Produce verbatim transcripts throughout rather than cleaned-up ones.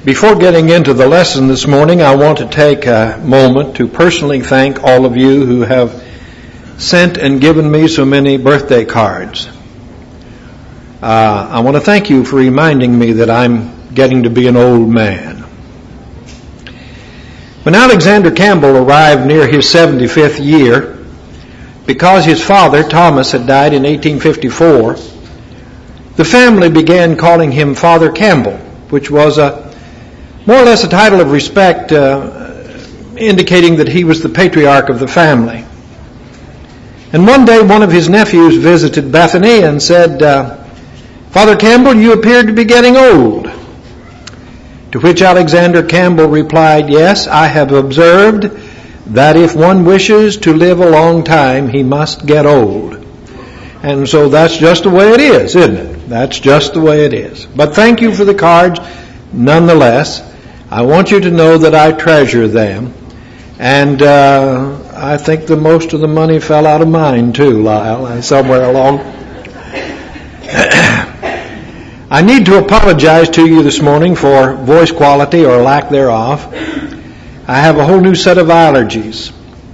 Before getting into the lesson this morning, I want to take a moment to personally thank all of you who have sent and given me so many birthday cards. Uh, I want to thank you for reminding me that I'm getting to be an old man. When Alexander Campbell arrived near his seventy-fifth year, because his father, Thomas, had died in eighteen fifty-four, the family began calling him Father Campbell, which was a more or less a title of respect uh, indicating that he was the patriarch of the family. And one day one of his nephews visited Bethany and said, uh, Father Campbell, you appear to be getting old. To which Alexander Campbell replied, yes, I have observed that if one wishes to live a long time, he must get old. And so that's just the way it is, isn't it? That's just the way it is. But thank you for the cards nonetheless. I want you to know that I treasure them. And uh, I think the most of the money fell out of mine too, Lyle, somewhere along. I need to apologize to you this morning for voice quality or lack thereof. I have a whole new set of allergies.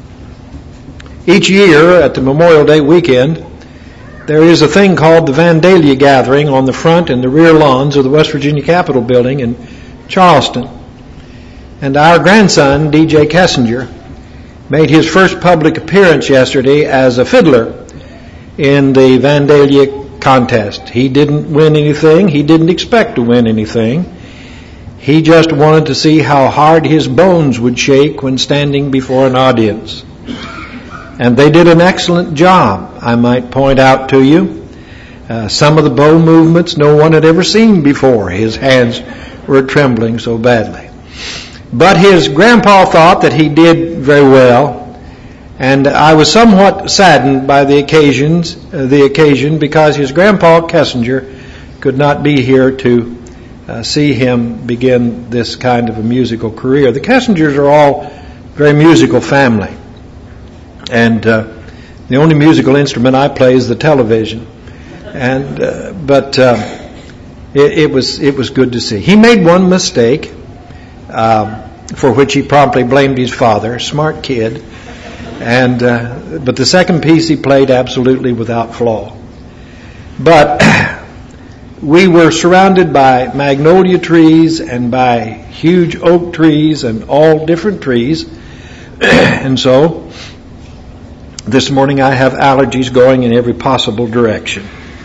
Each year at the Memorial Day weekend, there is a thing called the Vandalia Gathering on the front and the rear lawns of the West Virginia Capitol Building in Charleston. And our grandson, D J Kessinger, made his first public appearance yesterday as a fiddler in the Vandalia contest. He didn't win anything. He didn't expect to win anything. He just wanted to see how hard his bones would shake when standing before an audience. And they did an excellent job, I might point out to you. Uh, some of the bow movements no one had ever seen before. His hands were trembling so badly. But his grandpa thought that he did very well, and I was somewhat saddened by the occasions, uh, the occasion because his grandpa Kessinger could not be here to uh, see him begin this kind of a musical career. The Kessingers are all a very musical family, and uh, the only musical instrument I play is the television. And uh, but uh, it, it was it was good to see. He made one mistake. Um, for which he promptly blamed his father, smart kid, and uh, but the second piece he played absolutely without flaw. But we were surrounded by magnolia trees and by huge oak trees and all different trees, and so this morning I have allergies going in every possible direction.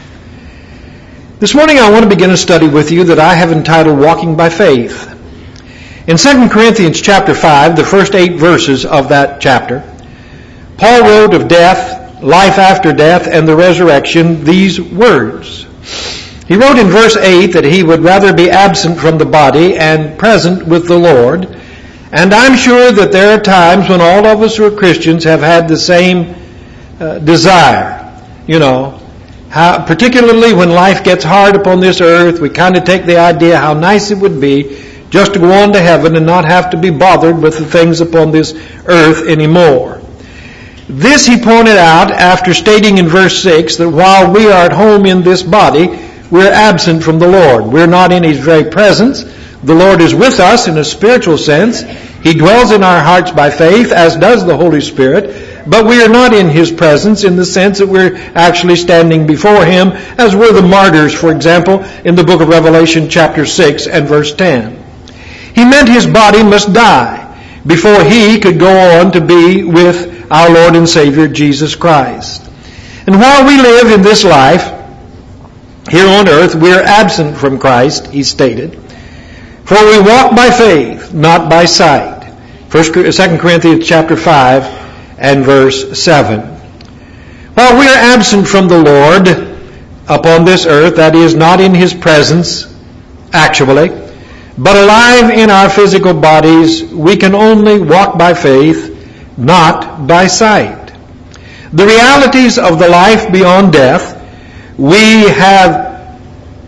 This morning I want to begin a study with you that I have entitled Walking by Faith. In Second Corinthians chapter five, the first eight verses of that chapter, Paul wrote of death, life after death, and the resurrection these words. He wrote in verse eight that he would rather be absent from the body and present with the Lord. And I'm sure that there are times when all of us who are Christians have had the same uh, desire. You know, how, particularly when life gets hard upon this earth, we kind of take the idea how nice it would be just to go on to heaven and not have to be bothered with the things upon this earth anymore. This he pointed out after stating in verse six that while we are at home in this body, we're absent from the Lord. We're not in His very presence. The Lord is with us in a spiritual sense. He dwells in our hearts by faith, as does the Holy Spirit, but we are not in His presence in the sense that we're actually standing before Him, as were the martyrs, for example, in the book of Revelation chapter six and verse ten. He meant his body must die before he could go on to be with our Lord and Savior Jesus Christ. And while we live in this life here on earth, we are absent from Christ, he stated. For we walk by faith, not by sight. Second Corinthians chapter five and verse seven. While we are absent from the Lord upon this earth, that is, not in His presence, actually, but alive in our physical bodies, we can only walk by faith, not by sight. The realities of the life beyond death, we have,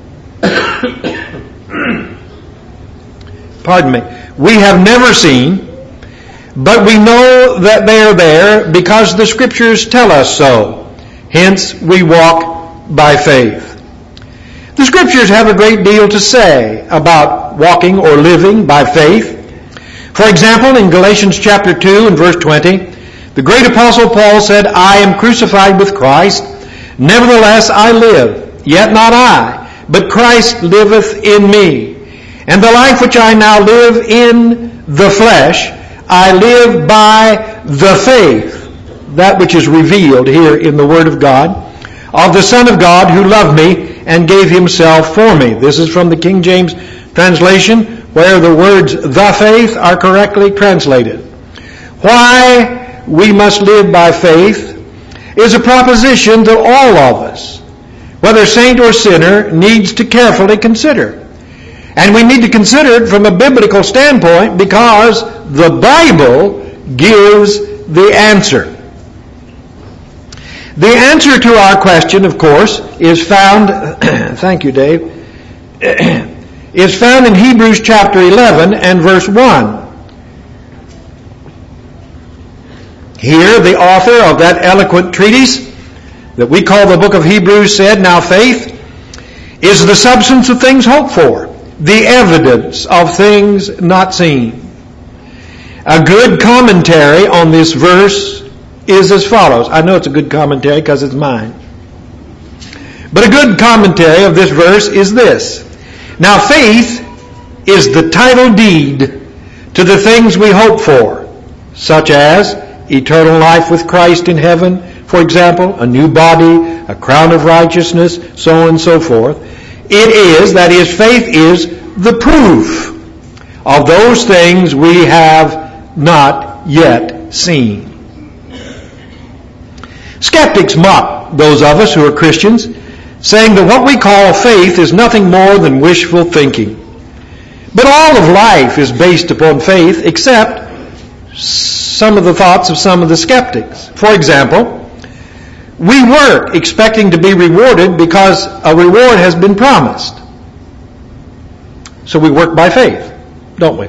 pardon me, we have never seen, but we know that they are there because the Scriptures tell us so. Hence, we walk by faith. The Scriptures have a great deal to say about walking or living by faith. For example, in Galatians chapter two and verse twenty, the great apostle Paul said, I am crucified with Christ, nevertheless I live, yet not I, but Christ liveth in me. And the life which I now live in the flesh, I live by the faith, that which is revealed here in the Word of God, of the Son of God who loved me and gave himself for me. This is from the King James translation, where the words the faith are correctly translated. Why we must live by faith is a proposition that all of us, whether saint or sinner, needs to carefully consider. And we need to consider it from a biblical standpoint because the Bible gives the answer. The answer to our question, of course, is found, thank you, Dave, is found in Hebrews chapter eleven and verse one. Here, the author of that eloquent treatise that we call the book of Hebrews said, now faith is the substance of things hoped for, the evidence of things not seen. A good commentary on this verse is as follows. I know it's a good commentary because it's mine. But a good commentary of this verse is this. Now faith is the title deed to the things we hope for, such as eternal life with Christ in heaven, for example, a new body, a crown of righteousness, so on and so forth. It is, that is, faith is the proof of those things we have not yet seen. Skeptics mock those of us who are Christians, saying that what we call faith is nothing more than wishful thinking. But all of life is based upon faith, except some of the thoughts of some of the skeptics. For example, we work expecting to be rewarded because a reward has been promised. So we work by faith, don't we?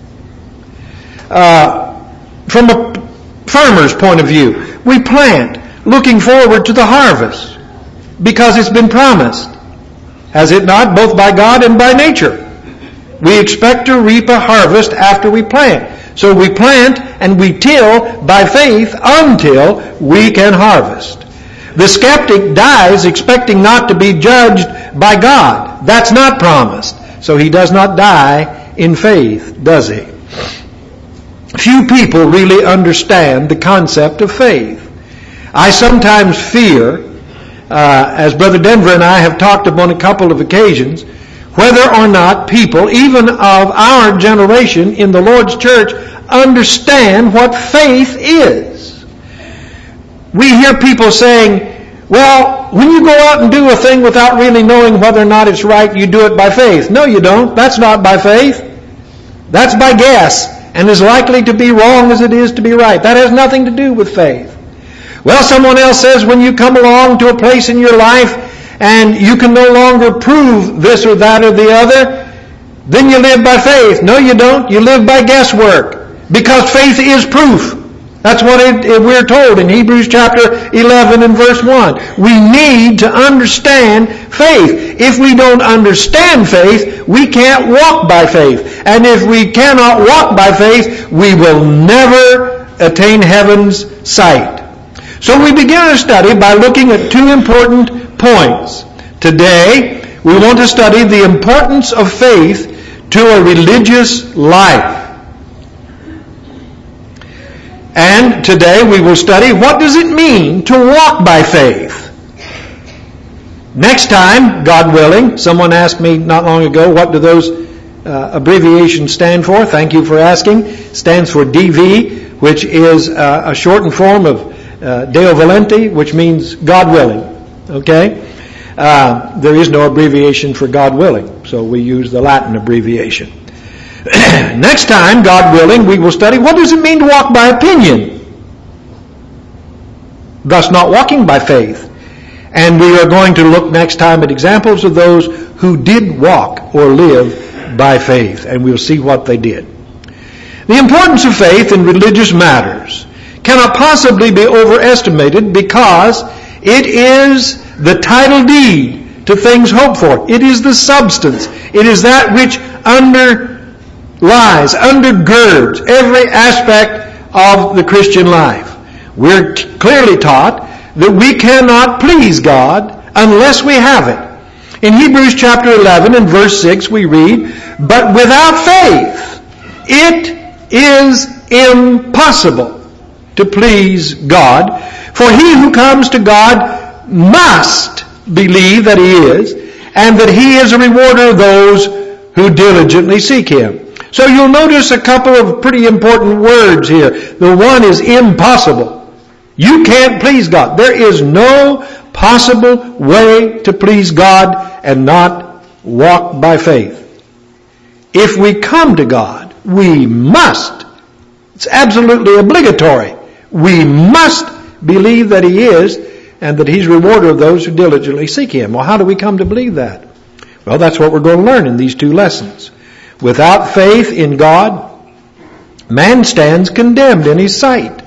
Uh, from a farmer's point of view, we plant looking forward to the harvest because it's been promised. Has it not, both by God and by nature? We expect to reap a harvest after we plant. So we plant and we till by faith until we can harvest. The skeptic dies expecting not to be judged by God. That's not promised. So he does not die in faith, does he? Few people really understand the concept of faith. I sometimes fear, uh, as Brother Denver and I have talked upon a couple of occasions, whether or not people, even of our generation in the Lord's church, understand what faith is. We hear people saying, well, when you go out and do a thing without really knowing whether or not it's right, you do it by faith. No, you don't. That's not by faith. That's by guess, and as likely to be wrong as it is to be right. That has nothing to do with faith. Well, someone else says when you come along to a place in your life and you can no longer prove this or that or the other, then you live by faith. No, you don't. You live by guesswork, because faith is proof. That's what it, it, we're told in Hebrews chapter eleven and verse one. We need to understand faith. If we don't understand faith, we can't walk by faith. And if we cannot walk by faith, we will never attain heaven's sight. So we begin our study by looking at two important points. Today, we want to study the importance of faith to a religious life. And today we will study what does it mean to walk by faith. Next time, God willing, someone asked me not long ago, what do those uh, abbreviations stand for? Thank you for asking. It stands for D V, which is uh, a shortened form of uh, Deo Volente, which means God willing. Okay? Uh, there is no abbreviation for God willing, so we use the Latin abbreviation. Next time, God willing, we will study what does it mean to walk by opinion, thus not walking by faith. And we are going to look next time at examples of those who did walk or live by faith, and we'll see what they did. The importance of faith in religious matters cannot possibly be overestimated because it is the title deed to things hoped for. It is the substance. It is that which underlies, undergirds every aspect of the Christian life. We're t- clearly taught that we cannot please God unless we have it. In Hebrews chapter eleven and verse six we read, "But without faith it is impossible to please God. For he who comes to God must believe that he is, and that he is a rewarder of those who diligently seek him." So you'll notice a couple of pretty important words here. The one is impossible. You can't please God. There is no possible way to please God and not walk by faith. If we come to God, we must. It's absolutely obligatory. We must believe that he is and that he's a rewarder of those who diligently seek him. Well, how do we come to believe that? Well, that's what we're going to learn in these two lessons. Without faith in God, man stands condemned in his sight.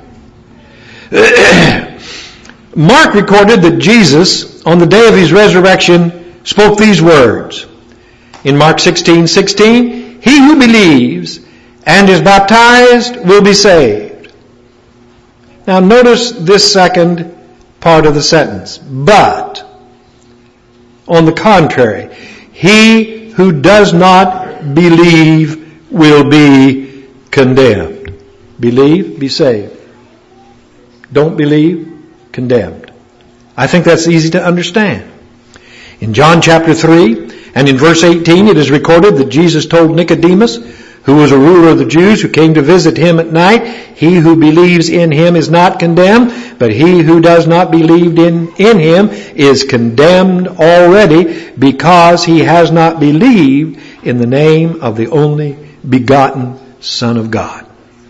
Mark recorded that Jesus, on the day of his resurrection, spoke these words. In Mark sixteen sixteen, "He who believes and is baptized will be saved." Now notice this second part of the sentence. "But, on the contrary, he who does not believe will be condemned." Believe, be saved. Don't believe, condemned. I think that's easy to understand. In John chapter three and in verse eighteen it is recorded that Jesus told Nicodemus, who was a ruler of the Jews, who came to visit him at night, "He who believes in him is not condemned, but he who does not believe in, in him is condemned already, because he has not believed in the name of the only begotten Son of God."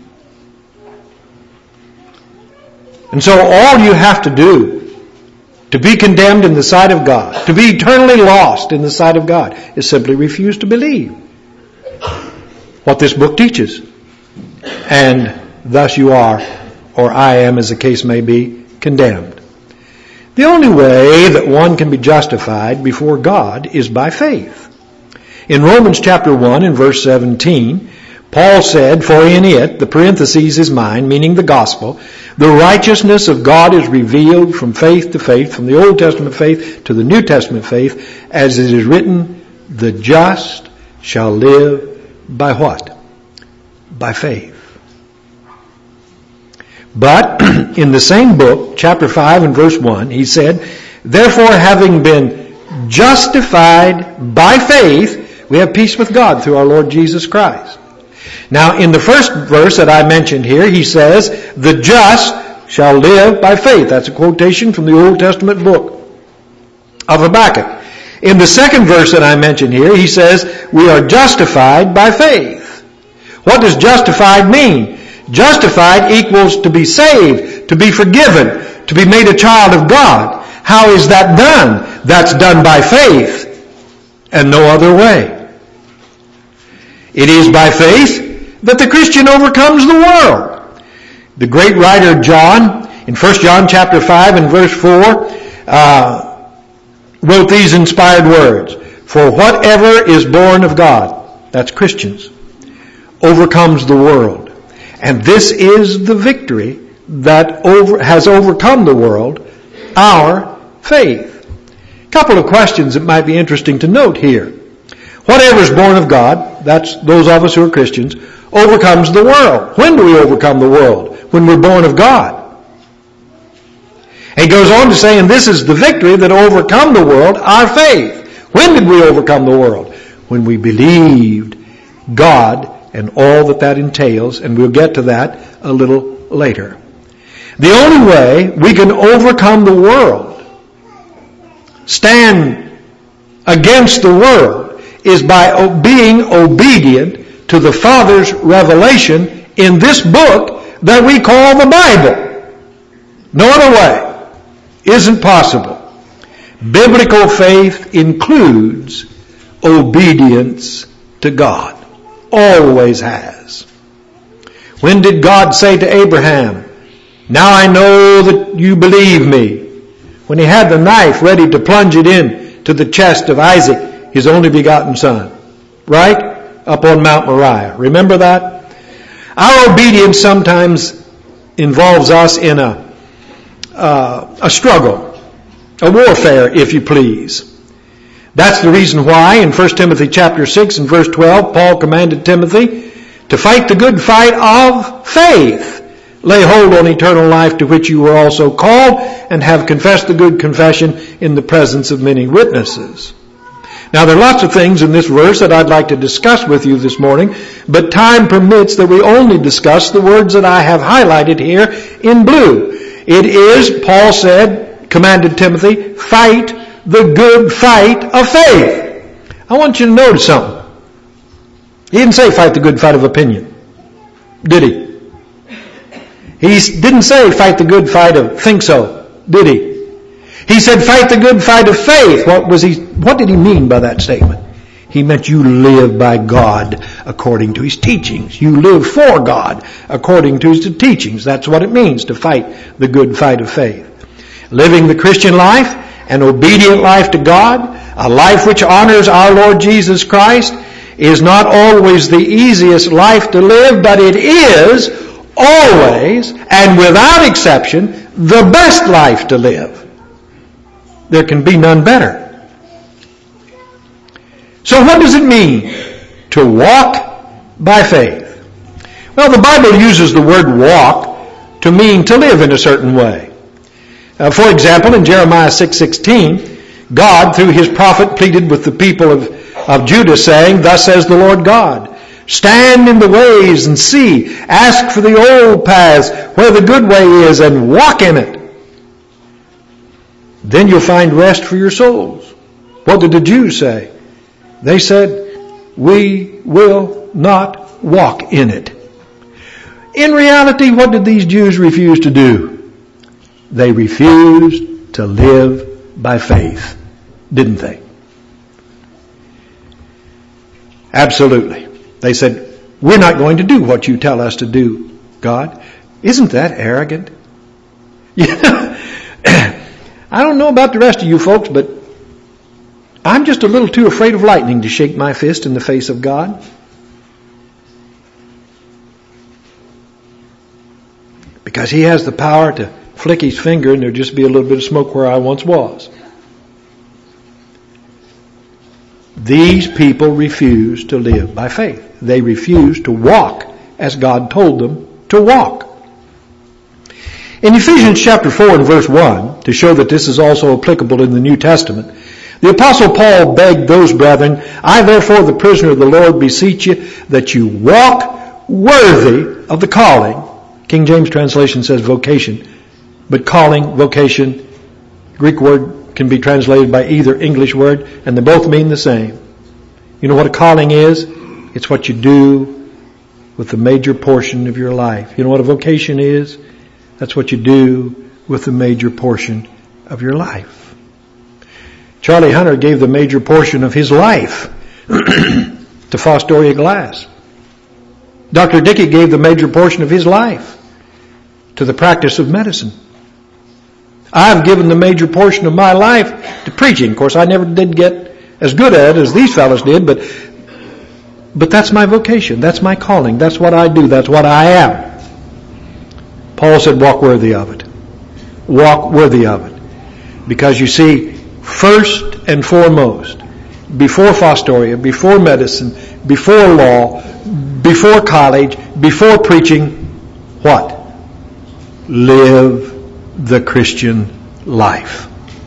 And so all you have to do to be condemned in the sight of God, to be eternally lost in the sight of God, is simply refuse to believe what this book teaches. And thus you are, or I am, as the case may be, condemned. The only way that one can be justified before God is by faith. In Romans chapter one and verse seventeen, Paul said, "For in it," the parenthesis is mine, meaning the gospel, "the righteousness of God is revealed from faith to faith," from the Old Testament faith to the New Testament faith, "as it is written, the just shall live by" what? By faith. But in the same book, chapter five and verse one, he said, "Therefore, having been justified by faith, we have peace with God through our Lord Jesus Christ." Now, in the first verse that I mentioned here, he says, "The just shall live by faith." That's a quotation from the Old Testament book of Habakkuk. In the second verse that I mentioned here, he says, "We are justified by faith." What does justified mean? Justified equals to be saved, to be forgiven, to be made a child of God. How is that done? That's done by faith and no other way. It is by faith that the Christian overcomes the world. The great writer John, in First John chapter five and verse four, uh, wrote these inspired words, "For whatever is born of God," that's Christians, "overcomes the world. And this is the victory that over, has overcome the world, our faith." A couple of questions that might be interesting to note here. Whatever is born of God, that's those of us who are Christians, overcomes the world. When do we overcome the world? When we're born of God. And he goes on to say, and this is the victory that overcome the world, our faith. When did we overcome the world? When we believed God and all that that entails, and we'll get to that a little later. The only way we can overcome the world, stand against the world, is by being obedient to the Father's revelation in this book that we call the Bible. No other way isn't possible. Biblical faith includes obedience to God. Always has. When did God say to Abraham, "Now I know that you believe me"? When he had the knife ready to plunge it in to the chest of Isaac, his only begotten son. Right? up on Mount Moriah. Remember that? Our obedience sometimes involves us in a, uh, a struggle, a warfare, if you please. That's the reason why in First Timothy chapter six and verse twelve, Paul commanded Timothy to fight the good fight of faith. Lay hold on eternal life to which you were also called, and have confessed the good confession in the presence of many witnesses. Now there are lots of things in this verse that I'd like to discuss with you this morning, but time permits that we only discuss the words that I have highlighted here in blue. It is, Paul said, commanded Timothy, fight the good fight of faith. I want you to notice something. He didn't say fight the good fight of opinion, did he? He didn't say fight the good fight of think so, did he? He said fight the good fight of faith. What was he, what did he mean by that statement? He meant you live by God according to His teachings. You live for God according to His teachings. That's what it means to fight the good fight of faith. Living the Christian life, an obedient life to God, a life which honors our Lord Jesus Christ, is not always the easiest life to live, but it is always and without exception the best life to live. There can be none better. So what does it mean to walk by faith? Well, the Bible uses the word walk to mean to live in a certain way. Uh, for example, in Jeremiah six sixteen, God, through His prophet, pleaded with the people of, of Judah, saying, "Thus says the Lord God, stand in the ways and see, ask for the old paths where the good way is, and walk in it. Then you'll find rest for your souls." What did the Jews say? They said, "We will not walk in it." In reality, what did these Jews refuse to do? They refused to live by faith, didn't they? Absolutely. They said, "We're not going to do what you tell us to do, God." Isn't that arrogant? You know, I don't know about the rest of you folks, but I'm just a little too afraid of lightning to shake my fist in the face of God. Because He has the power to flick His finger and there'll just be a little bit of smoke where I once was. These people refuse to live by faith. They refuse to walk as God told them to walk. In Ephesians chapter four and verse one, to show that this is also applicable in the New Testament, the Apostle Paul begged those brethren, "I therefore, the prisoner of the Lord, beseech you that you walk worthy of the calling." King James translation says vocation, but calling, vocation, Greek word can be translated by either English word, and they both mean the same. You know what a calling is? It's what you do with the major portion of your life. You know what a vocation is? That's what you do with the major portion of your life. Charlie Hunter gave the major portion of his life to Fostoria Glass. Doctor Dickey gave the major portion of his life to the practice of medicine. I've given the major portion of my life to preaching. Of course, I never did get as good at it as these fellows did, but but that's my vocation. That's my calling. That's what I do. That's what I am. Paul said, walk worthy of it. Walk worthy of it. Because you see, first and foremost, before Fostoria, before medicine, before law, before college, before preaching, what? Live the Christian life.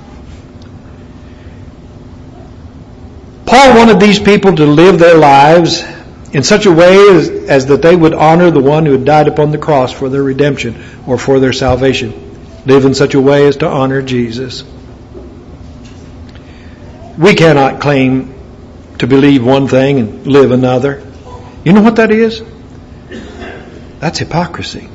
Paul wanted these people to live their lives in such a way as, as that they would honor the one who had died upon the cross for their redemption or for their salvation. Live in such a way as to honor Jesus. We cannot claim to believe one thing and live another. You know what that is? That's hypocrisy.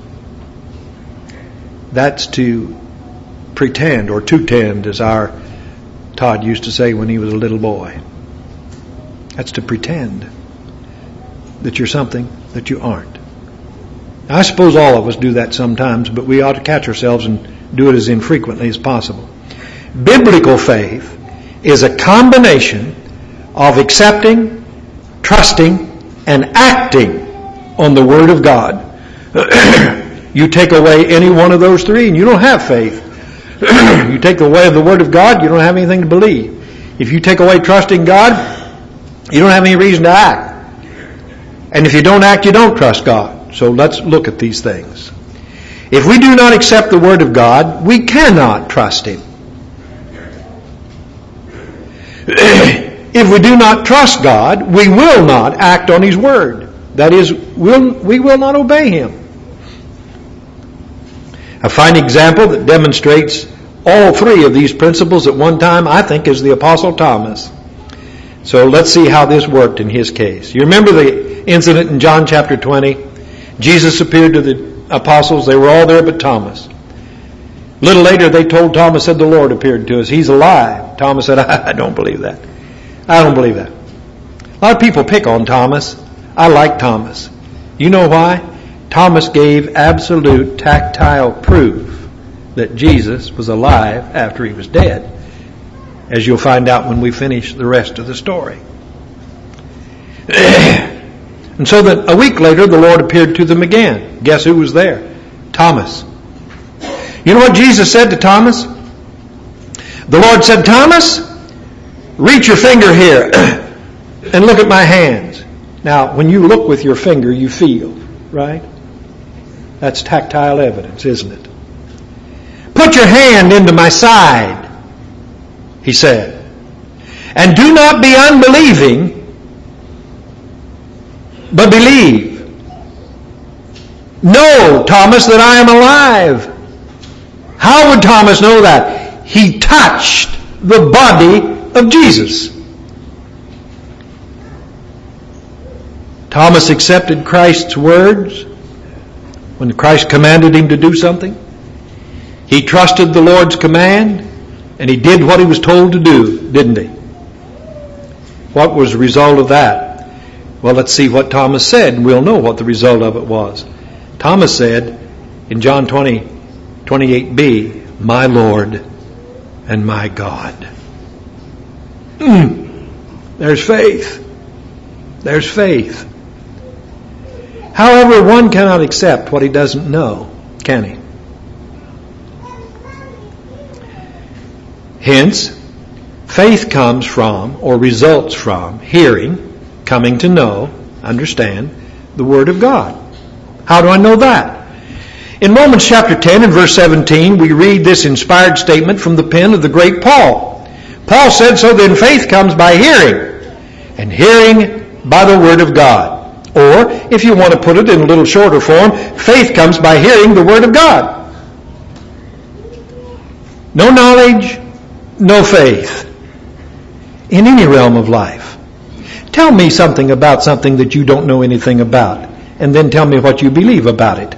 That's to pretend, or to tend, as our Todd used to say when he was a little boy. That's to pretend that you're something that you aren't. Now, I suppose all of us do that sometimes, but we ought to catch ourselves and do it as infrequently as possible. Biblical faith is a combination of accepting, trusting, and acting on the Word of God. You take away any one of those three and you don't have faith. You take away the Word of God, you don't have anything to believe. If you take away trusting God, you don't have any reason to act. And if you don't act, you don't trust God. So let's look at these things. If we do not accept the Word of God, we cannot trust Him. If we do not trust God, we will not act on His Word. That is, we'll, we will not obey Him. A fine example that demonstrates all three of these principles at one time, I think, is the Apostle Thomas. So let's see how this worked in his case. You remember the incident in John chapter twenty? Jesus appeared to the apostles. They were all there but Thomas. A little later they told Thomas, said, the Lord appeared to us. He's alive. Thomas said, I don't believe that. I don't believe that. A lot of people pick on Thomas. I like Thomas. You know why? Thomas gave absolute tactile proof that Jesus was alive after He was dead, as you'll find out when we finish the rest of the story. And so that a week later, the Lord appeared to them again. Guess who was there? Thomas. You know what Jesus said to Thomas? The Lord said, Thomas, reach your finger here and look at my hands. Now, when you look with your finger, you feel, right? That's tactile evidence, isn't it? Put your hand into my side, He said, and do not be unbelieving, but believe. Know, Thomas, that I am alive. How would Thomas know that? He touched the body of Jesus. Thomas accepted Christ's words when Christ commanded him to do something. He trusted the Lord's command, and he did what he was told to do, didn't he? What was the result of that? Well, let's see what Thomas said, and we'll know what the result of it was. Thomas said in John twenty, twenty-eight b, my Lord and my God. Mm. There's faith. There's faith. However, one cannot accept what he doesn't know, can he? Hence, faith comes from, or results from, hearing, coming to know, understand, the Word of God. How do I know that? In Romans chapter ten and verse seventeen, we read this inspired statement from the pen of the great Paul. Paul said, so then faith comes by hearing, and hearing by the Word of God. Or, if you want to put it in a little shorter form, faith comes by hearing the Word of God. No knowledge, no faith in any realm of life. Tell me something about something that you don't know anything about, and then tell me what you believe about it.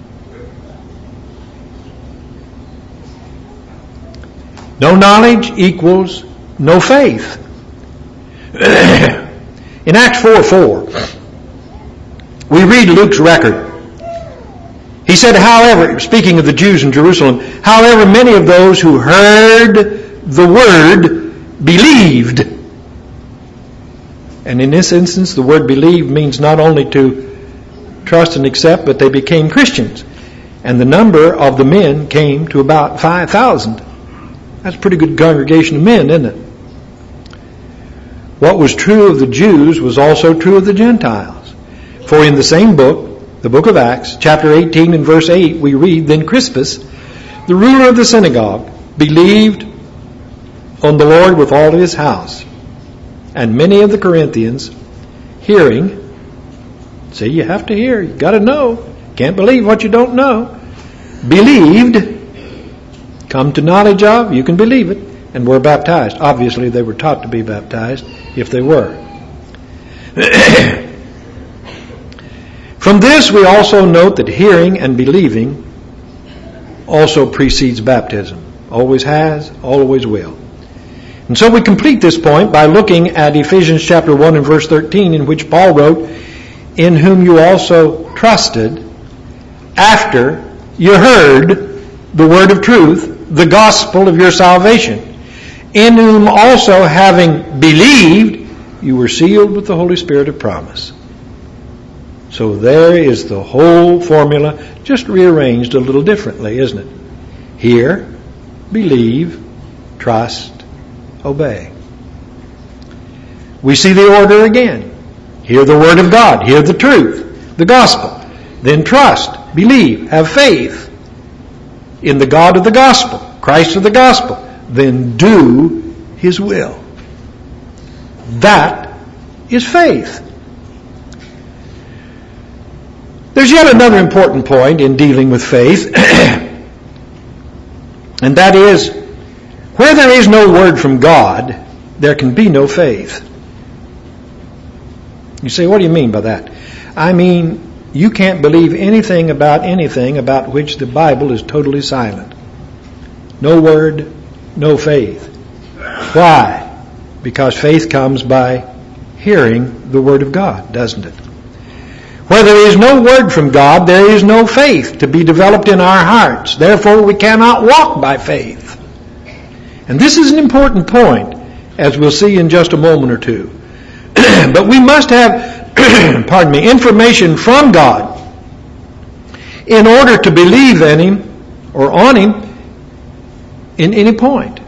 No knowledge equals no faith. In Acts four four, we read Luke's record. He said, however, speaking of the Jews in Jerusalem, however, many of those who heard the word believed. And in this instance, the word believe means not only to trust and accept, but they became Christians. And the number of the men came to about five thousand. That's a pretty good congregation of men, isn't it? What was true of the Jews was also true of the Gentiles. For in the same book, the book of Acts, chapter eighteen and verse eight, we read, then Crispus, the ruler of the synagogue, believed on the Lord with all of his house. And many of the Corinthians, hearing, see, you have to hear, you got to know, can't believe what you don't know, believed, come to knowledge of, you can believe it, and were baptized. Obviously, they were taught to be baptized, if they were. From this, we also note that hearing and believing also precedes baptism. Always has, always will. And so we complete this point by looking at Ephesians chapter one and verse thirteen, in which Paul wrote, in whom you also trusted after you heard the word of truth, the gospel of your salvation, in whom also having believed, you were sealed with the Holy Spirit of promise. So there is the whole formula, just rearranged a little differently, isn't it? Hear, believe, trust, obey. We see the order again. Hear the Word of God. Hear the truth, the gospel. Then trust, believe, have faith in the God of the gospel, Christ of the gospel. Then do His will. That is faith. There's yet another important point in dealing with faith, and that is, where there is no word from God, there can be no faith. You say, what do you mean by that? I mean, you can't believe anything about anything about which the Bible is totally silent. No word, no faith. Why? Because faith comes by hearing the Word of God, doesn't it? Where there is no word from God, there is no faith to be developed in our hearts. Therefore, we cannot walk by faith. And this is an important point, as we'll see in just a moment or two. But we must have, pardon me, information from God in order to believe in Him or on Him in any point.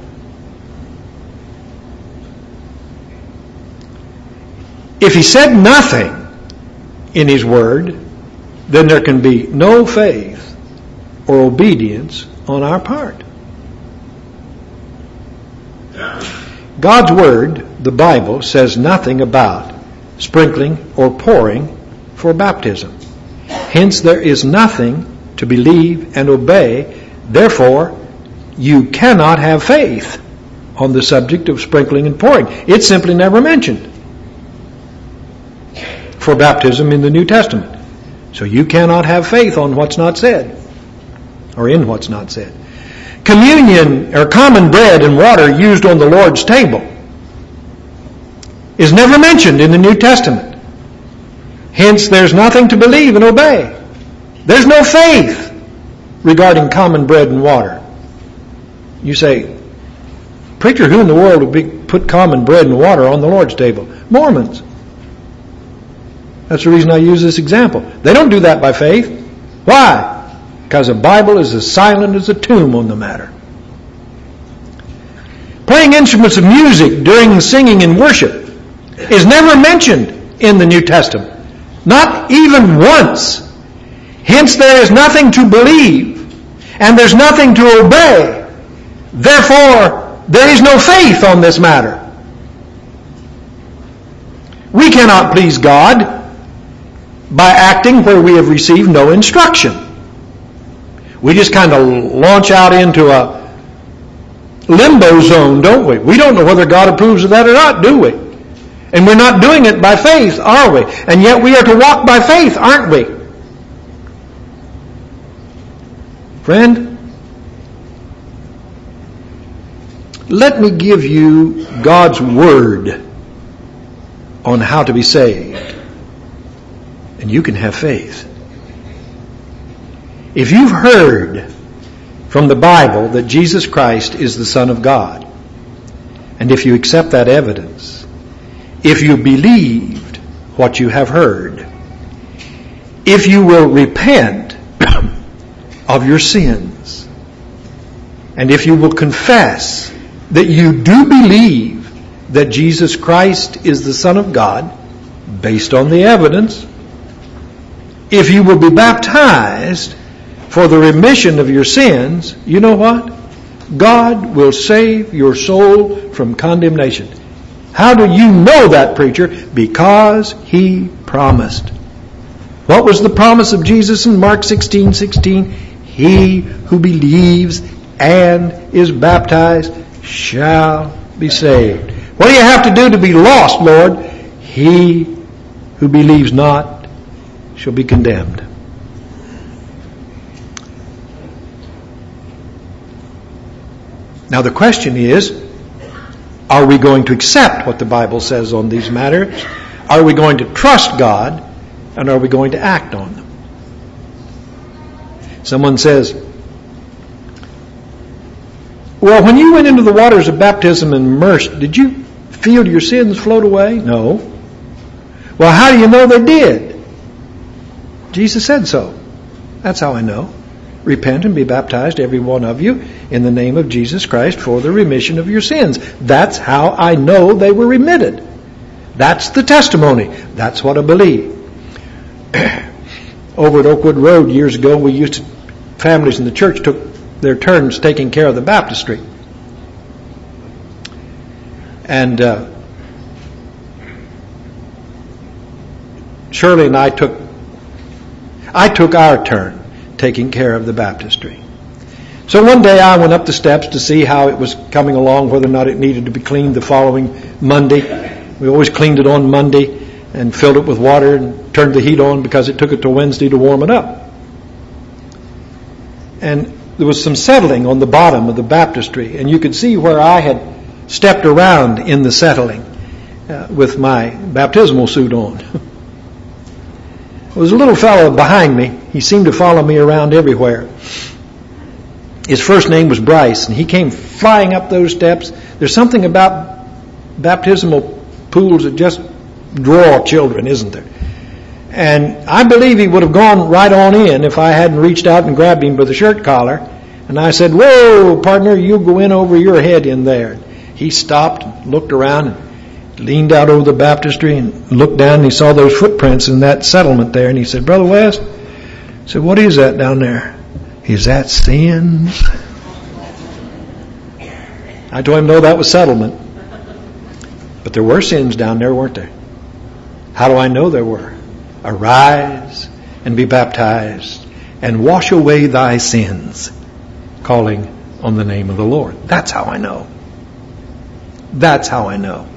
If He said nothing in His Word, then there can be no faith or obedience on our part. God's Word, the Bible, says nothing about sprinkling or pouring for baptism. Hence, there is nothing to believe and obey. Therefore, you cannot have faith on the subject of sprinkling and pouring. It's simply never mentioned for baptism in the New Testament. So you cannot have faith on what's not said, or in what's not said. Communion, or common bread and water used on the Lord's table, is never mentioned in the New Testament. Hence, there's nothing to believe and obey. There's no faith regarding common bread and water. You say, preacher, who in the world would be, put common bread and water on the Lord's table? Mormons. That's the reason I use this example. They don't do that by faith. Why? Because the Bible is as silent as a tomb on the matter. Playing instruments of music during singing and worship is never mentioned in the New Testament. Not even once. Hence, there is nothing to believe, and there's nothing to obey. Therefore, there is no faith on this matter. We cannot please God by acting where we have received no instruction. We just kind of launch out into a limbo zone, don't we? We don't know whether God approves of that or not, do we? And we're not doing it by faith, are we? And yet we are to walk by faith, aren't we? Friend, let me give you God's Word on how to be saved. And you can have faith. If you've heard from the Bible that Jesus Christ is the Son of God, and if you accept that evidence, if you believed what you have heard, if you will repent of your sins, and if you will confess that you do believe that Jesus Christ is the Son of God, based on the evidence, if you will be baptized for the remission of your sins, you know what? God will save your soul from condemnation. How do you know that, preacher? Because He promised. What was the promise of Jesus in Mark sixteen sixteen? He who believes and is baptized shall be saved. What do you have to do to be lost, Lord? He who believes not shall be condemned. Now the question is, are we going to accept what the Bible says on these matters? Are we going to trust God? And are we going to act on them? Someone says, well, when you went into the waters of baptism and immersed, did you feel your sins float away? No. Well, how do you know they did? Jesus said so. That's how I know. Repent and be baptized, every one of you, in the name of Jesus Christ for the remission of your sins. That's how I know they were remitted. That's the testimony. That's what I believe. Over at Oakwood Road years ago, we used to, families in the church took their turns taking care of the baptistry. And uh, Shirley and I took, I took our turn taking care of the baptistry. So one day I went up the steps to see how it was coming along, whether or not it needed to be cleaned the following Monday. We always cleaned it on Monday and filled it with water and turned the heat on because it took it till Wednesday to warm it up. And there was some settling on the bottom of the baptistry, and you could see where I had stepped around in the settling uh, with my baptismal suit on. There was a little fellow behind me. He seemed to follow me around everywhere. His first name was Bryce, and he came flying up those steps. There's something about baptismal pools that just draw children, isn't there? And I believe he would have gone right on in if I hadn't reached out and grabbed him by the shirt collar. And I said, "Whoa, partner, you go in over your head in there." He stopped, looked around, and leaned out over the baptistry and looked down, and he saw those footprints in that settlement there. And he said, "Brother West," I said, "what is that down there?" "Is that sins?" I told him, no, that was settlement. But there were sins down there, weren't there? How do I know there were? Arise and be baptized and wash away thy sins, calling on the name of the Lord. That's how I know. That's how I know.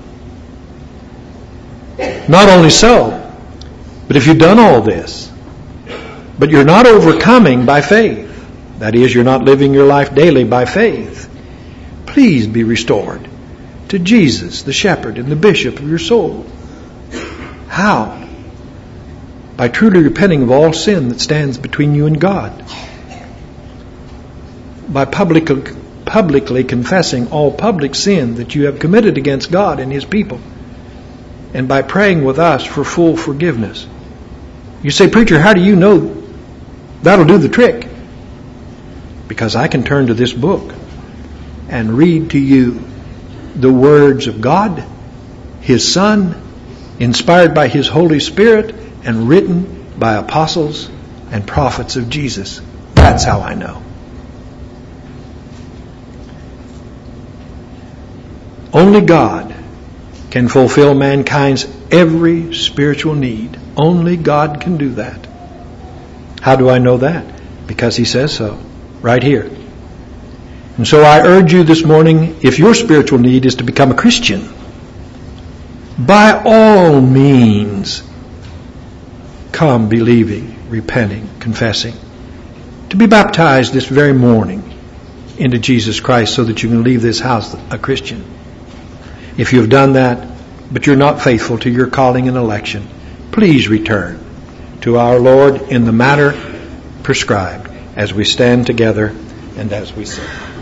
Not only so, but if you've done all this, but you're not overcoming by faith, that is, you're not living your life daily by faith, please be restored to Jesus, the shepherd and the bishop of your soul. How? By truly repenting of all sin that stands between you and God. By publicly, publicly confessing all public sin that you have committed against God and His people. And by praying with us for full forgiveness. You say, "Preacher, how do you know that'll do the trick?" Because I can turn to this book and read to you the words of God, His Son, inspired by His Holy Spirit, and written by apostles and prophets of Jesus. That's how I know. Only God can fulfill mankind's every spiritual need. Only God can do that. How do I know that? Because He says so, right here. And so I urge you this morning, if your spiritual need is to become a Christian, by all means, come believing, repenting, confessing, to be baptized this very morning into Jesus Christ so that you can leave this house a Christian. If you've done that, but you're not faithful to your calling and election, please return to our Lord in the manner prescribed as we stand together and as we sing.